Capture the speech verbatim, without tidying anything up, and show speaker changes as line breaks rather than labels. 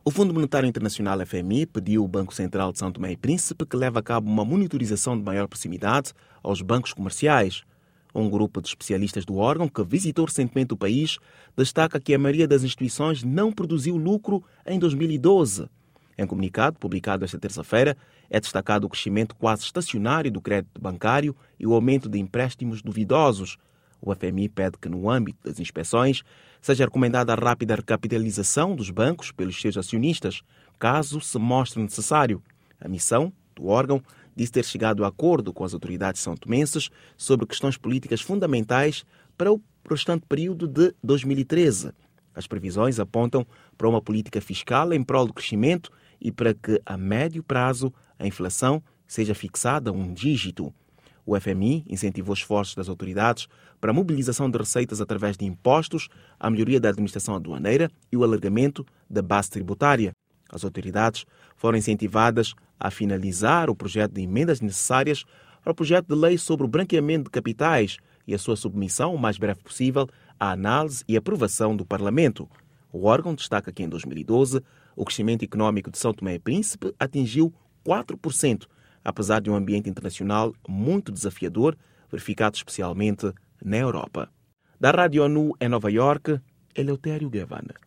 O Fundo Monetário Internacional, F M I, pediu ao Banco Central de São Tomé e Príncipe que leve a cabo uma monitorização de maior proximidade aos bancos comerciais. Um grupo de especialistas do órgão, que visitou recentemente o país, destaca que a maioria das instituições não produziu lucro em dois mil e doze. Em comunicado publicado esta terça-feira, é destacado o crescimento quase estacionário do crédito bancário e o aumento de empréstimos duvidosos. O F M I pede que, no âmbito das inspeções, seja recomendada a rápida recapitalização dos bancos pelos seus acionistas, caso se mostre necessário. A missão do órgão diz ter chegado a acordo com as autoridades são-tomenses sobre questões políticas fundamentais para o restante período de dois mil e treze. As previsões apontam para uma política fiscal em prol do crescimento e para que, a médio prazo, a inflação seja fixada a um dígito. O F M I incentivou esforços das autoridades para a mobilização de receitas através de impostos, a melhoria da administração aduaneira e o alargamento da base tributária. As autoridades foram incentivadas a finalizar o projeto de emendas necessárias ao projeto de lei sobre o branqueamento de capitais e a sua submissão o mais breve possível à análise e aprovação do Parlamento. O órgão destaca que, em dois mil e doze, o crescimento económico de São Tomé e Príncipe atingiu quatro por cento, apesar de um ambiente internacional muito desafiador, verificado especialmente na Europa. Da Rádio ONU em Nova Iorque, Eleutério Gavan.